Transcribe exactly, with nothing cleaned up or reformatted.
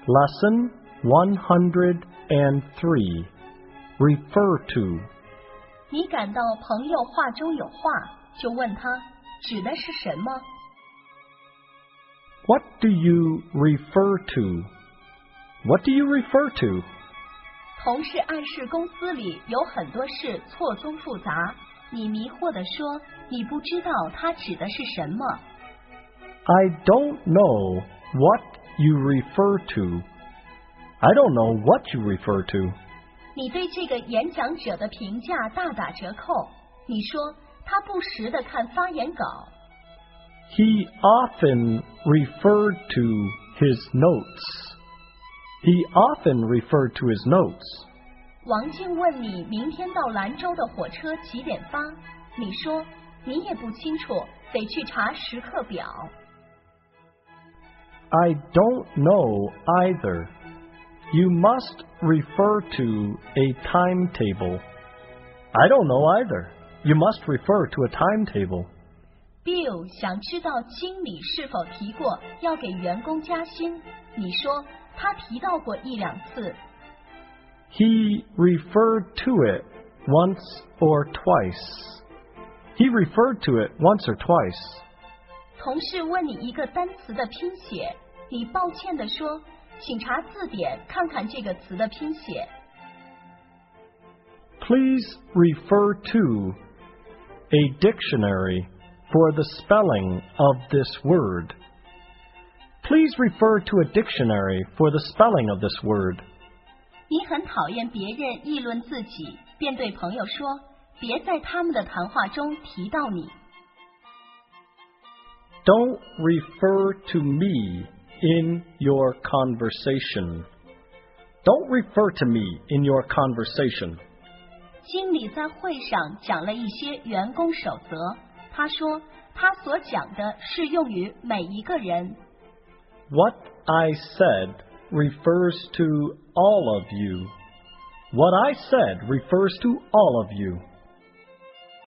Lesson one hundred three. Refer to. 你感到朋友话中有话，就问他指的是什么？ What do you refer to? What do you refer to? 同事暗示公司里有很多事错综复杂，你迷惑地说你不知道他指的是什么。 I don't know what you refer to. I don't know what you refer to. 你对这个演讲者的评价大打折扣，你说他不时地看发言稿。 He often referred to his notes. He often referred to his notes. 王静问你明天到兰州的火车几点发，你说你也不清楚，得去查时刻表。 I don't know either. You must refer to a timetable. I don't know either. You must refer to a timetable. Bill 想知道经理是否提过要给员工加薪，你说他提到过一两次。 He referred to it once or twice. He referred to it once or twice. 同事问你一个单词的拼写，你抱歉地说，请查字典看看这个词的拼写。 Please refer to a dictionary for the spelling of this word. Please refer to a dictionary for the spelling of this word. 你很讨厌别人议论自己，便对朋友说，别在他们的谈话中提到你。 Don't refer to me in your conversation. Don't refer to me in your conversation. 经理在会上讲了一些员工守则，他说他所讲的适用于每一个人。 What I said refers to all of you. What I said refers to all of you.